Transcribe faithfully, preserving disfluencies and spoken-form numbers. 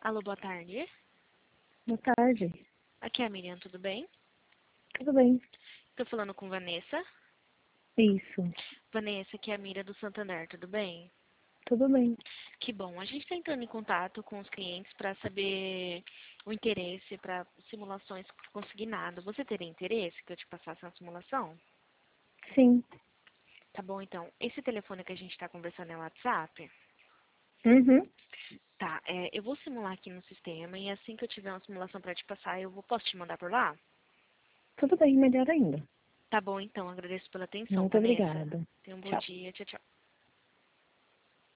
Alô, boa tarde. Boa tarde. Aqui é a Miriam, tudo bem? Tudo bem? Estou falando com Vanessa. Isso. Vanessa, aqui é a Mira do Santander, tudo bem? Tudo bem. Que bom. A gente está entrando em contato com os clientes para saber o interesse para simulações consignado. Você teria interesse que eu te passasse uma simulação? Sim. Tá bom, então. Esse telefone que a gente está conversando é o WhatsApp? Uhum. Tá, é, eu vou simular aqui no sistema e assim que eu tiver uma simulação para te passar, eu vou, posso te mandar por lá? Tudo bem, melhor ainda. Tá bom, então. Agradeço pela atenção, Muito Vanessa. obrigada. Tenha um bom Tchau. dia. Tchau, tchau.